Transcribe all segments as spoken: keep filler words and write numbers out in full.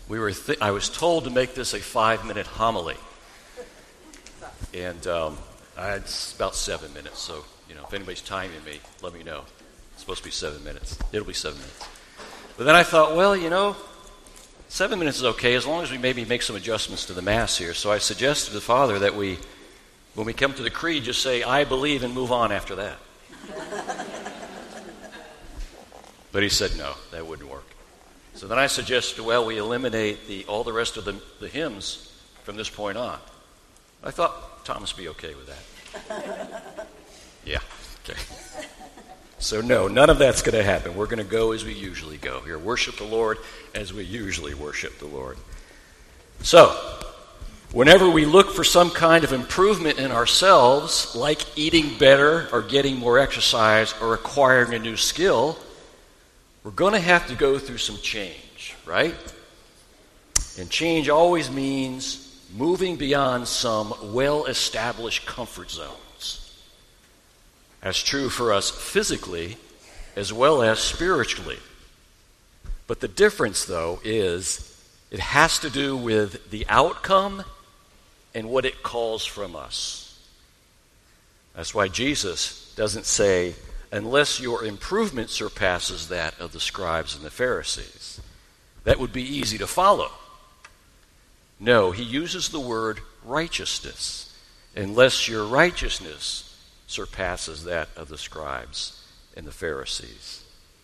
we were. Th- I was told to make this a five-minute homily, and um, I had s- about seven minutes. So, you know, if anybody's timing me, let me know. It's supposed to be seven minutes. It'll be seven minutes. But then I thought, well, you know, seven minutes is okay as long as we maybe make some adjustments to the Mass here. So I suggested to the Father that we, when we come to the Creed, just say, "I believe," and move on after that. But he said, no, that wouldn't work. So then I suggested, well, we eliminate the all the rest of the, the hymns from this point on. I thought Thomas would be okay with that. Yeah, okay. So no, none of that's going to happen. We're going to go as we usually go here. Worship the Lord as we usually worship the Lord. So, whenever we look for some kind of improvement in ourselves, like eating better or getting more exercise or acquiring a new skill, we're going to have to go through some change, right? And change always means moving beyond some well-established comfort zones. That's true for us physically as well as spiritually. But the difference, though, is it has to do with the outcome and what it calls from us. That's why Jesus doesn't say, unless your improvement surpasses that of the scribes and the Pharisees. That would be easy to follow. No, he uses the word righteousness, unless your righteousness surpasses that of the scribes and the Pharisees.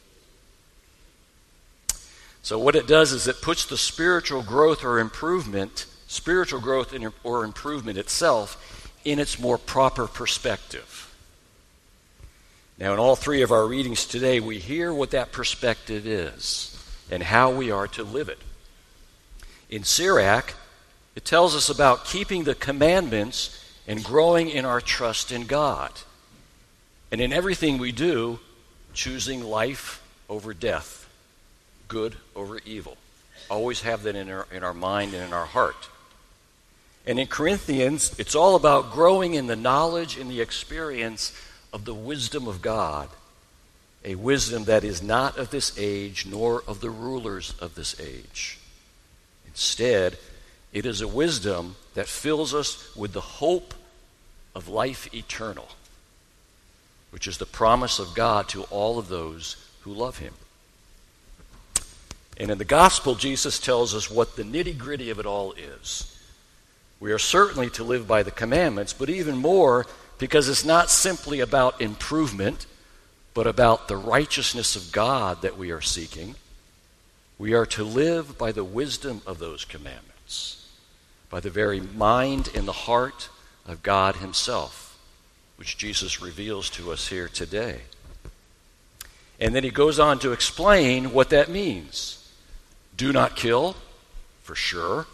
So what it does is it puts the spiritual growth or improvement, spiritual growth or improvement itself in its more proper perspective. Now, in all three of our readings today, we hear what that perspective is and how we are to live it. In Sirach, it tells us about keeping the commandments and growing in our trust in God. And in everything we do, choosing life over death, good over evil. Always have that in our, in our mind and in our heart. And in Corinthians, it's all about growing in the knowledge and the experience of the wisdom of God, a wisdom that is not of this age nor of the rulers of this age. Instead, it is a wisdom that fills us with the hope of life eternal, which is the promise of God to all of those who love him. And in the gospel, Jesus tells us what the nitty-gritty of it all is. We are certainly to live by the commandments, but even more, because it's not simply about improvement, but about the righteousness of God that we are seeking. We are to live by the wisdom of those commandments, by the very mind and the heart of God himself, which Jesus reveals to us here today. And then he goes on to explain what that means. Do not kill, for sure.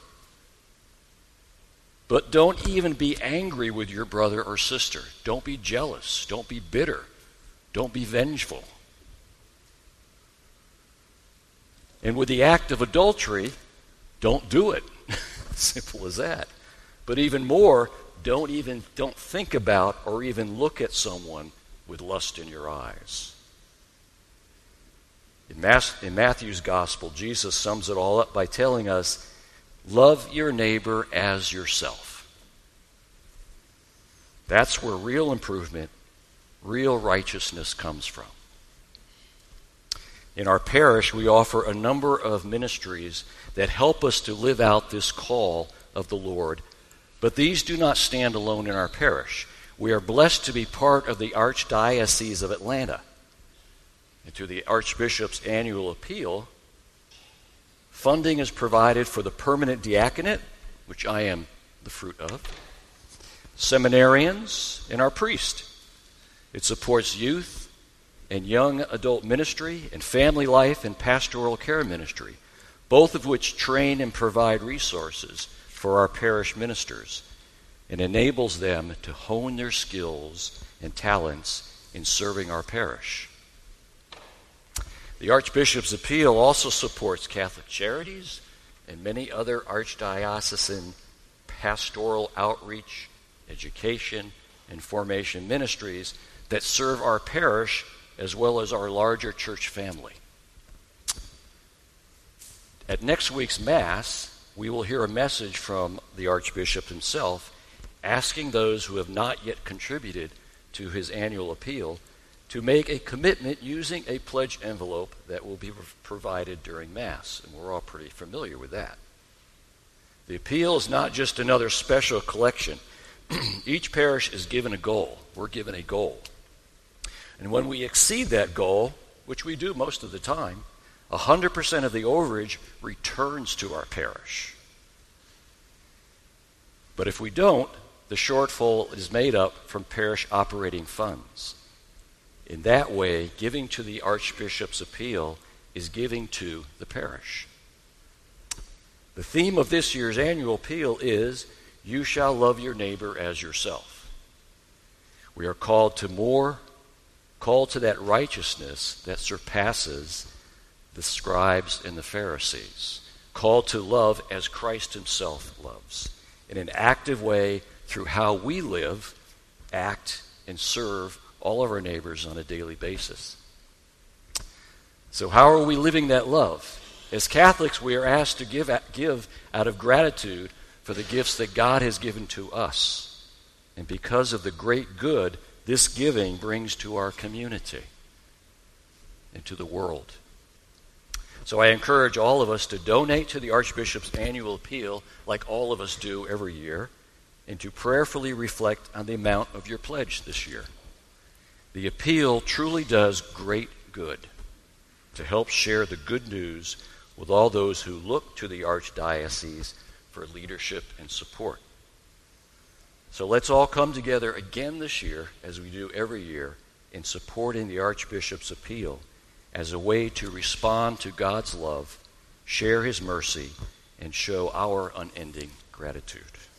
But don't even be angry with your brother or sister. Don't be jealous. Don't be bitter. Don't be vengeful. And with the act of adultery, don't do it. Simple as that. But even more, don't even don't think about or even look at someone with lust in your eyes. In, Mas- in Matthew's gospel, Jesus sums it all up by telling us, love your neighbor as yourself. That's where real improvement, real righteousness comes from. In our parish, we offer a number of ministries that help us to live out this call of the Lord, but these do not stand alone in our parish. We are blessed to be part of the Archdiocese of Atlanta. And through the Archbishop's annual appeal, funding is provided for the permanent diaconate, which I am the fruit of, seminarians, and our priest. It supports youth and young adult ministry and family life and pastoral care ministry, both of which train and provide resources for our parish ministers and enables them to hone their skills and talents in serving our parish. The Archbishop's appeal also supports Catholic Charities and many other archdiocesan pastoral outreach, education, and formation ministries that serve our parish as well as our larger church family. At next week's Mass, we will hear a message from the Archbishop himself asking those who have not yet contributed to his annual appeal to make a commitment using a pledge envelope that will be provided during Mass. And we're all pretty familiar with that. The appeal is not just another special collection. Each parish is given a goal. We're given a goal. And when we exceed that goal, which we do most of the time, one hundred percent of the overage returns to our parish. But if we don't, the shortfall is made up from parish operating funds. In that way, giving to the Archbishop's appeal is giving to the parish. The theme of this year's annual appeal is, "You shall love your neighbor as yourself." We are called to more, called to that righteousness that surpasses the scribes and the Pharisees, called to love as Christ himself loves, in an active way through how we live, act, and serve all of our neighbors on a daily basis. So how are we living that love? As Catholics, we are asked to give, give out of gratitude for the gifts that God has given to us, and because of the great good this giving brings to our community and to the world. So I encourage all of us to donate to the Archbishop's annual appeal like all of us do every year, and to prayerfully reflect on the amount of your pledge this year. The appeal truly does great good to help share the good news with all those who look to the Archdiocese for leadership and support. So let's all come together again this year, as we do every year, in supporting the Archbishop's appeal as a way to respond to God's love, share his mercy, and show our unending gratitude.